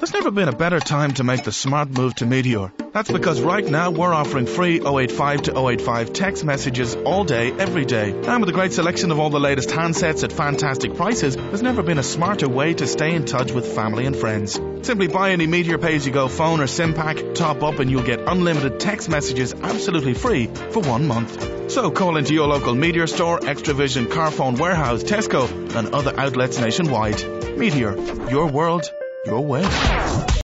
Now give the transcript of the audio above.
There's never been a better time to make the smart move to Meteor. That's because right now we're offering free 085 to 085 text messages all day, every day. And with a great selection of all the latest handsets at fantastic prices, there's never been a smarter way to stay in touch with family and friends. Simply buy any Meteor pay-as-you-go phone or SIM pack, top up and you'll get unlimited text messages absolutely free for 1 month. So call into your local Meteor store, Extravision, Carphone Warehouse, Tesco and other outlets nationwide. Meteor, your world, your way.